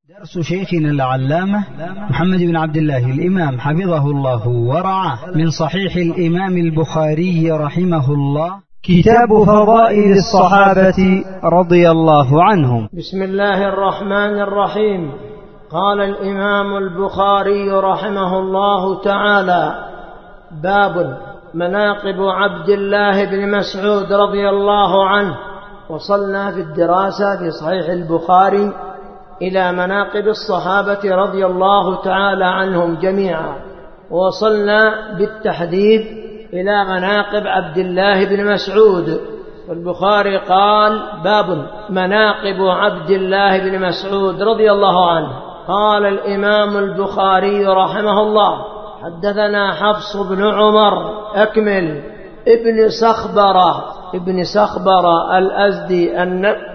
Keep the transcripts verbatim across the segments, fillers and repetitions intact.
درس شيخنا العلامة محمد بن عبد الله الإمام حفظه الله ورعاه من صحيح الإمام البخاري رحمه الله، كتاب فضائل الصحابة رضي الله عنهم. بسم الله الرحمن الرحيم. قال الإمام البخاري رحمه الله تعالى: باب مناقب عبد الله بن مسعود رضي الله عنه. وصلنا في الدراسة في صحيح البخاري إلى مناقب الصحابة رضي الله تعالى عنهم جميعا، ووصلنا بالتحديد إلى مناقب عبد الله بن مسعود. والبخاري قال: باب مناقب عبد الله بن مسعود رضي الله عنه. قال الإمام البخاري رحمه الله: حدثنا حفص بن عمر أكمل ابن صخبرة ابن صخبرة الأزدي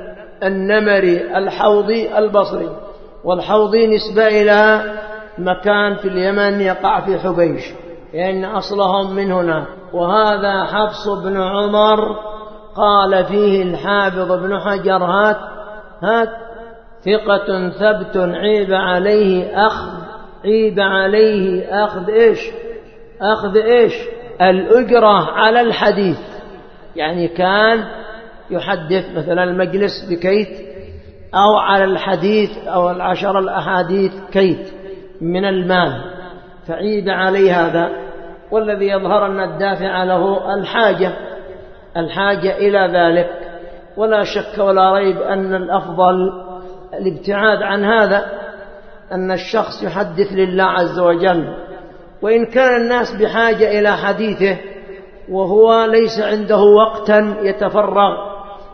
النمري الحوضي البصري، والحوضي نسبة إلى مكان في اليمن يقع في حبيش، لأن أصلهم من هنا. وهذا حفص بن عمر قال فيه الحافظ بن حجر: هات هات ثقة ثبت عيب عليه أخذ عيب عليه أخذ إيش أخذ إيش الأجرة على الحديث. يعني كان يحدث مثلا المجلس بكيت، أو على الحديث أو العشر الأحاديث كيت من المال، فعيب عليه هذا. والذي يظهر أن الدافع له الحاجة الحاجة إلى ذلك، ولا شك ولا ريب أن الأفضل الابتعاد عن هذا، أن الشخص يحدث لله عز وجل، وإن كان الناس بحاجة إلى حديثه وهو ليس عنده وقتا يتفرغ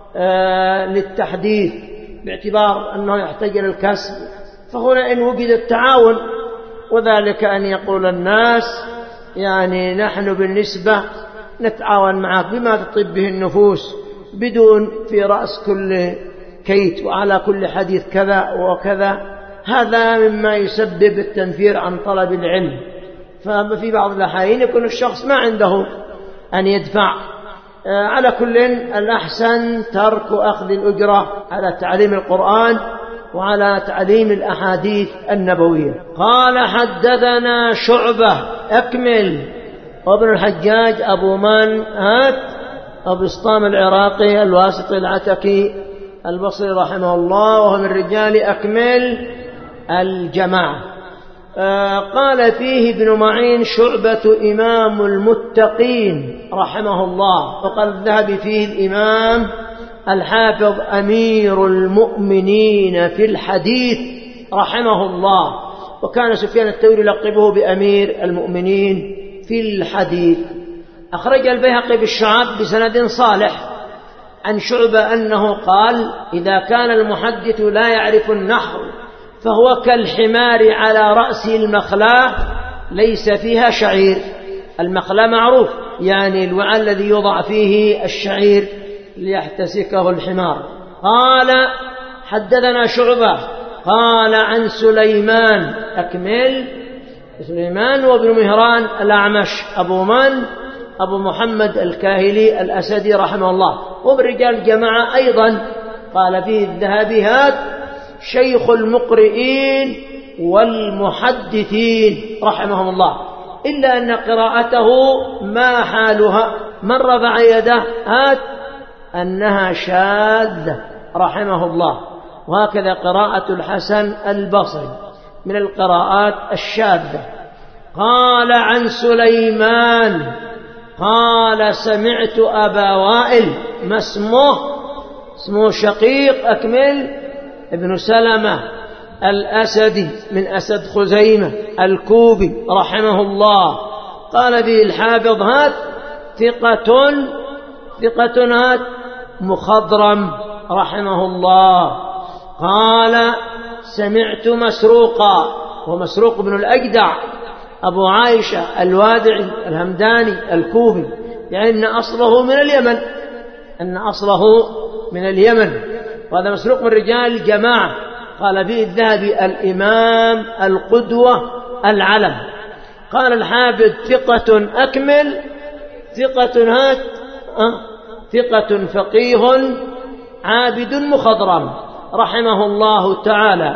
آه للتحديث باعتبار أنه يحتاج إلى الكسب، فهنا إن وجد التعاون، وذلك أن يقول الناس: يعني نحن بالنسبة نتعاون معك بما تطيب به النفوس، بدون في رأس كل كيت وعلى كل حديث كذا وكذا. هذا مما يسبب التنفير عن طلب العلم. ففي بعض الأحيان يكون الشخص ما عنده أن يدفع. على كل الأحسن ترك أخذ الأجرة على تعليم القرآن وعلى تعليم الأحاديث النبوية. قال: حدثنا شعبة أكمل وابن الحجاج أبو من هات أبو اسطام العراقي الواسطي العتكي البصري رحمه الله، وهو من رجال أكمل الجماعة. آه قال فيه ابن معين: شعبة إمام المتقين رحمه الله. وقال الذهبي فيه الإمام الحافظ أمير المؤمنين في الحديث رحمه الله. وكان سفيان الثوري لقبه بأمير المؤمنين في الحديث. أخرج البيهقي بالشعب بسند صالح عن شعبة أنه قال: إذا كان المحدث لا يعرف النحو فهو كالحمار على رأس المخلاة ليس فيها شعير. المخلاة معروف، يعني الوعاء الذي يوضع فيه الشعير ليحتسكه الحمار. قال: حدثنا شعبة قال عن سليمان أكمل سليمان وابن مهران الأعمش أبو من أبو محمد الكاهلي الأسدي رحمه الله، وبرجال جماعة أيضا. قال فيه الذهبي: هات شيخ المقرئين والمحدثين رحمهم الله، إلا أن قراءته ما حالها من رفع يده هات أنها شاذة رحمه الله. وهكذا قراءة الحسن البصري من القراءات الشاذة. قال عن سليمان قال: سمعت أبا وائل ما اسمه اسمه شقيق أكمل ابن سلمة الأسدي من أسد خزيمة الكوبي رحمه الله. قال به الحافظ: هات ثقة ثقة هات مخضرم رحمه الله. قال: سمعت مسروقا ومسروق بن الأجدع أبو عائشة الوادعي الهمداني الكوفي، يعني أن أصله من اليمن أن أصله من اليمن وهذا مسروق من رجال الجماعة. قال فيه الذهبي: الإمام القدوة العلم. قال الحافظ: ثقة أكمل ثقة هات أه ثقة فقيه عابد مخضرم رحمه الله تعالى.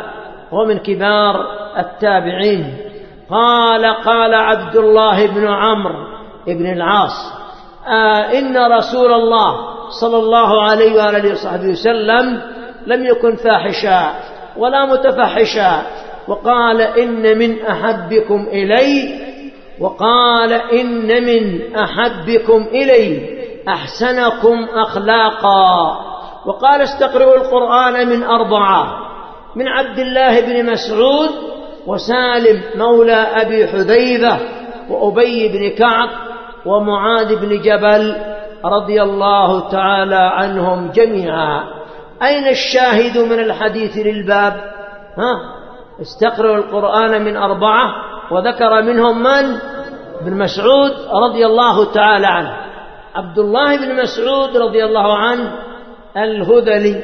هو من كبار التابعين. قال قال عبد الله بن عمرو بن العاص آه إن رسول الله صلى الله عليه وآله وصحبه وسلم لم يكن فاحشا ولا متفحشا، وقال إن من أحبكم إلي وقال إن من أحبكم إلي أحسنكم أخلاقا، وقال استقرئوا القرآن من أربعة: من عبد الله بن مسعود، وسالم مولى أبي حذيفة، وأبي بن كعب، ومعاذ بن جبل رضي الله تعالى عنهم جميعا. أين الشاهد من الحديث للباب؟ ها؟ استقرئوا القرآن من أربعة، وذكر منهم من؟ ابن مسعود رضي الله تعالى عنه. عبد الله بن مسعود رضي الله عنه الهذلي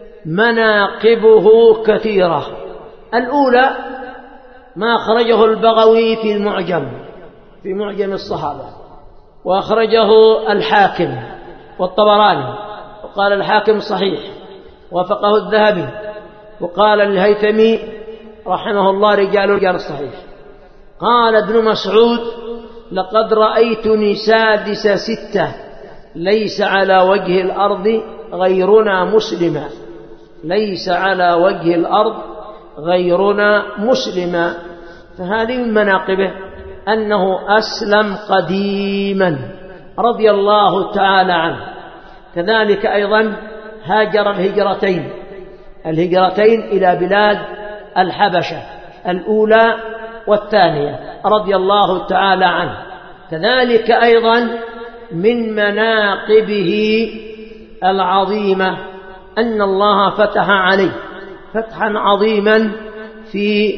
مناقبه كثيرة. الأولى ما أخرجه البغوي في المعجم في معجم الصحابة، وأخرجه الحاكم والطبراني، وقال الحاكم صحيح، وافقه الذهبي، وقال الهيثمي رحمه الله رجال رجال الصحيح. قال ابن مسعود: لقد رأيتني سادس ستة ليس على وجه الأرض غيرنا مسلما، ليس على وجه الأرض غيرنا مسلما. فهذه من مناقبه أنه أسلم قديما رضي الله تعالى عنه. كذلك أيضا هاجر الهجرتين الهجرتين إلى بلاد الحبشة الأولى والثانية رضي الله تعالى عنه. كذلك أيضا من مناقبه العظيمة أن الله فتح عليه فتحا عظيما في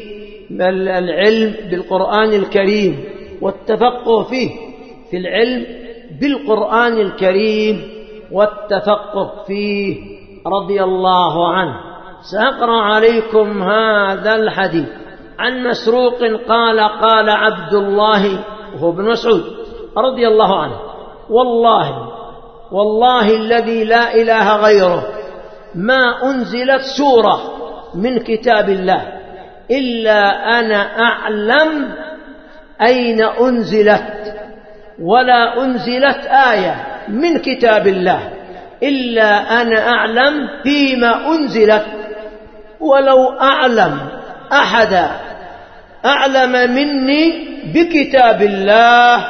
العلم بالقرآن الكريم والتفقه فيه، في العلم بالقرآن الكريم والتفقه فيه رضي الله عنه. سأقرأ عليكم هذا الحديث عن مسروق قال: قال عبد الله وهو ابن مسعود رضي الله عنه: والله والله الذي لا إله غيره ما أنزلت سورة من كتاب الله إلا أنا أعلم أين أنزلت، ولا أنزلت آية من كتاب الله إلا أنا أعلم فيما أنزلت، ولو أعلم أحدا أعلم مني بكتاب الله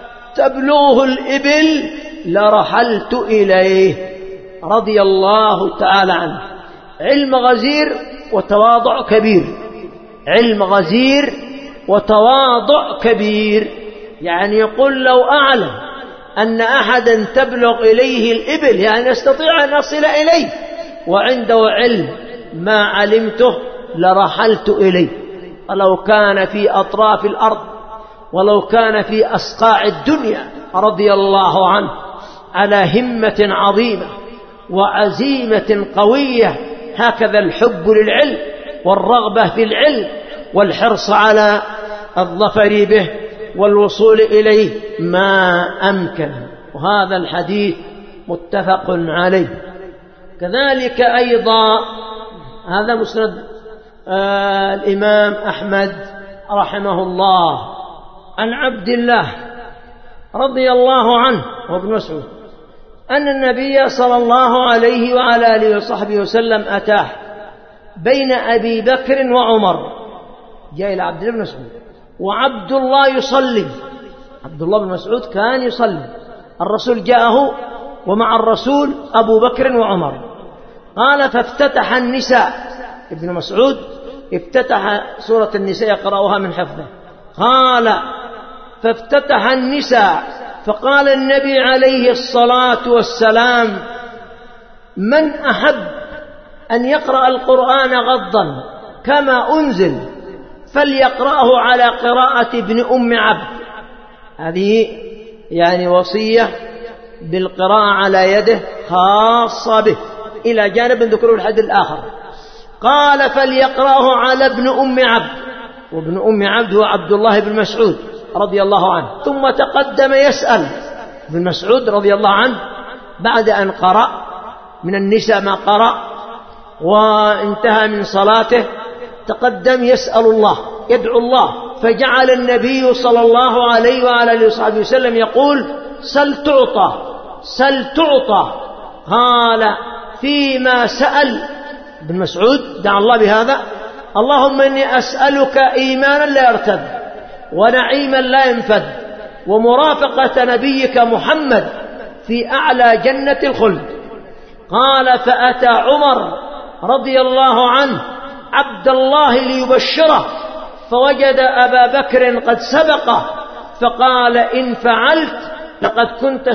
تبلغه الإبل لرحلت إليه رضي الله تعالى عنه. علم غزير وتواضع كبير، علم غزير وتواضع كبير. يعني يقول لو أعلم أن أحدا تبلغ إليه الإبل، يعني يستطيع أن أصل إليه، وعنده علم ما علمته لرحلت إليه، ولو كان في أطراف الأرض ولو كان في أصقاع الدنيا رضي الله عنه، على همة عظيمة وعزيمة قوية. هكذا الحب للعلم والرغبة في العلم والحرص على الظفر به والوصول إليه ما أمكن. وهذا الحديث متفق عليه. كذلك أيضا هذا مسند آه الإمام أحمد رحمه الله عن عبد الله رضي الله عنه وابن مسعود أن النبي صلى الله عليه وعلى آله وصحبه وسلم أتاه بين أبي بكر وعمر، جاء إلى عبد الله بن مسعود وعبد الله يصلي. عبد الله بن مسعود كان يصلي، الرسول جاءه ومع الرسول أبو بكر وعمر. قال: فافتتح النساء. ابن مسعود افتتح سورة النساء يقرأها من حفظه. قال: فافتتح النساء، فقال النبي عليه الصلاة والسلام: من أحب أن يقرأ القرآن غضا كما أنزل فليقرأه على قراءة ابن أم عبد. هذه يعني وصية بالقراءة على يده خاصة به، إلى جانب ذكر الحديث الآخر. قال: فليقرأه على ابن أم عبد، وابن أم عبد هو عبد الله بن مسعود رضي الله عنه. ثم تقدم يسأل ابن مسعود رضي الله عنه بعد أن قرأ من النساء ما قرأ وانتهى من صلاته، تقدم يسأل الله يدعو الله، فجعل النبي صلى الله عليه وعلى آله وصحبه وسلم يقول سل تعطى سل تعطى. قال فيما سأل ابن مسعود دعا الله بهذا: اللهم إني أسألك إيمانا لا يرتد ونعيما لا ينفد ومرافقة نبيك محمد في أعلى جنة الخلد. قال فأتى عمر رضي الله عنه عبد الله ليبشره، فوجد أبا بكر قد سبقه، فقال إن فعلت لقد كنت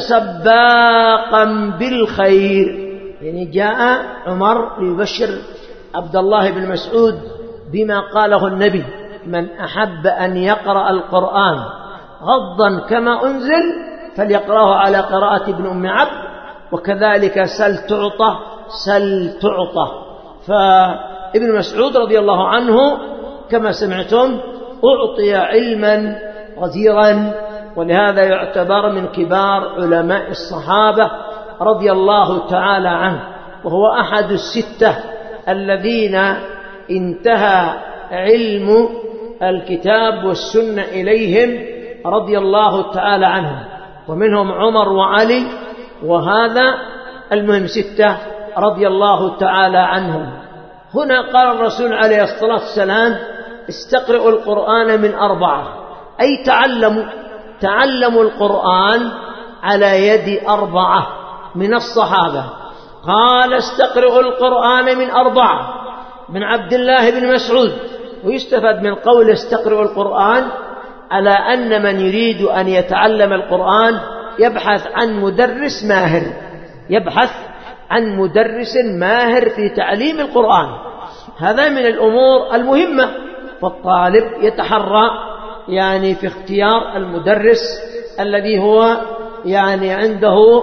سباقا بالخير. يعني جاء عمر ليبشر عبد الله بن مسعود بما قاله النبي: من أحب أن يقرأ القرآن غضا كما أنزل فليقرأه على قراءة ابن أم عبد، وكذلك سل تعطى سل تعطى. فابن مسعود رضي الله عنه كما سمعتم أعطي علما غزيرا، ولهذا يعتبر من كبار علماء الصحابة رضي الله تعالى عنه، وهو أحد الستة الذين انتهى علم الكتاب والسنة إليهم رضي الله تعالى عنهم، ومنهم عمر وعلي، وهذا المهم ستة رضي الله تعالى عنهم. هنا قال الرسول عليه الصلاة والسلام: استقرئوا القرآن من أربعة، أي تعلموا تعلموا القرآن على يد أربعة من الصحابة. قال استقرئوا القرآن من أربعة: من عبد الله بن مسعود. ويستفاد من قول استقرئوا القرآن على أن من يريد أن يتعلم القرآن يبحث عن مدرس ماهر، يبحث عن مدرس ماهر في تعليم القرآن. هذا من الأمور المهمة، فالطالب يتحرى يعني في اختيار المدرس الذي هو يعني عنده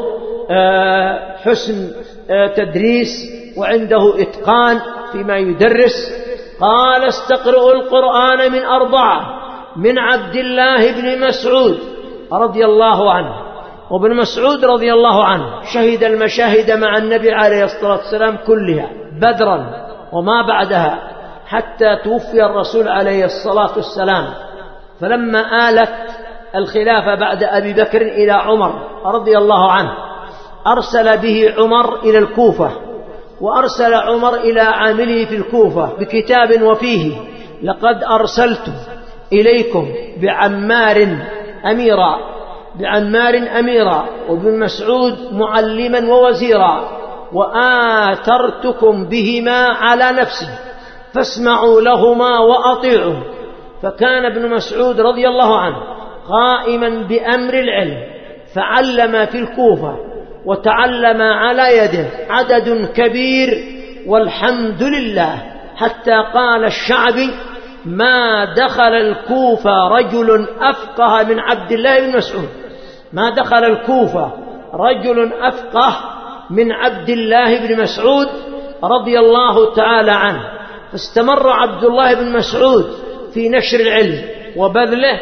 حسن تدريس وعنده إتقان فيما يدرس. قال استقرئوا القرآن من أربعة: من عبد الله بن مسعود رضي الله عنه. وابن مسعود رضي الله عنه شهد المشاهد مع النبي عليه الصلاة والسلام كلها، بدرا وما بعدها، حتى توفي الرسول عليه الصلاة والسلام. فلما آلت الخلافة بعد أبي بكر إلى عمر رضي الله عنه أرسل به عمر إلى الكوفة، وأرسل عمر إلى عامله في الكوفة بكتاب وفيه: لقد أرسلت إليكم بعمار أميرا بعمار أميرا وابن مسعود معلما ووزيرا، وآثرتكم بهما على نفسي فاسمعوا لهما وأطيعوا. فكان ابن مسعود رضي الله عنه قائما بأمر العلم، فعلم في الكوفة وتعلم على يده عدد كبير والحمد لله، حتى قال الشعبي: ما دخل الكوفة رجل أفقه من عبد الله بن مسعود، ما دخل الكوفة رجل أفقه من عبد الله بن مسعود رضي الله تعالى عنه. فاستمر عبد الله بن مسعود في نشر العلم وبذله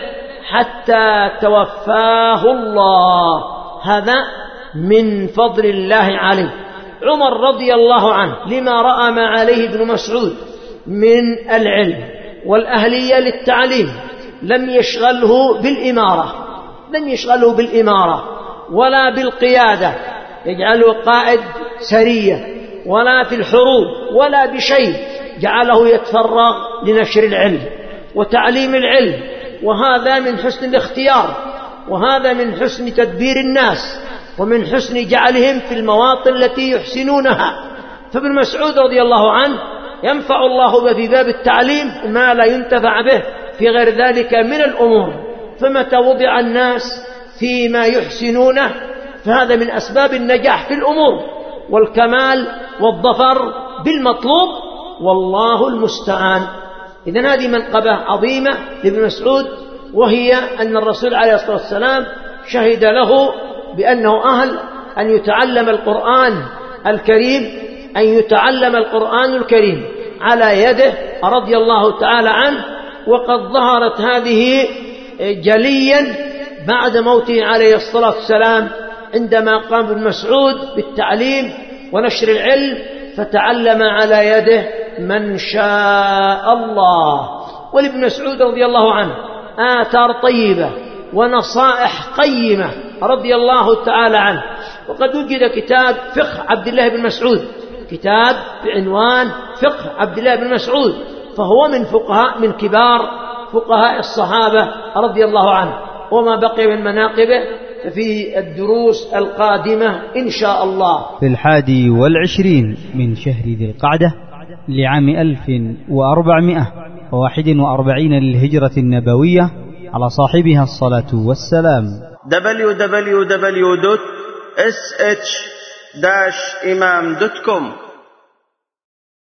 حتى توفاه الله، هذا من فضل الله عليه. عمر رضي الله عنه لما رأى ما عليه ابن مسعود من العلم والأهلية للتعليم لم يشغله بالإمارة لم يشغله بالإمارة ولا بالقيادة يجعله قائد سرية، ولا في الحروب ولا بشيء، جعله يتفرغ لنشر العلم وتعليم العلم. وهذا من حسن الاختيار، وهذا من حسن تدبير الناس، ومن حسن جعلهم في المواطن التي يحسنونها. فابن مسعود رضي الله عنه ينفع الله في باب التعليم ما لا ينتفع به في غير ذلك من الأمور. فمتى وضع الناس فيما يحسنونه فهذا من أسباب النجاح في الأمور والكمال والظفر بالمطلوب، والله المستعان. إذن هذه منقبة عظيمة لابن مسعود، وهي أن الرسول عليه الصلاة والسلام شهد له بأنه أهل أن يتعلم القرآن الكريم أن يتعلم القرآن الكريم على يده رضي الله تعالى عنه. وقد ظهرت هذه جليا بعد موته عليه الصلاة والسلام، عندما قام ابن مسعود بالتعليم ونشر العلم فتعلم على يده من شاء الله. ولابن مسعود رضي الله عنه آثار طيبة ونصائح قيمة رضي الله تعالى عنه. وقد وجد كتاب فقه عبد الله بن مسعود، كتاب بعنوان فقه عبد الله بن مسعود، فهو من فقهاء من كبار فقهاء الصحابة رضي الله عنه. وما بقي من مناقبه في الدروس القادمة إن شاء الله. في الحادي والعشرين من شهر ذي القعدة لعام ألف وأربعمائة وواحد وأربعين للهجرة النبوية على صاحبها الصلاة والسلام. دبليو دبليو دبليو دوت إس إتش داش إمام دوت كوم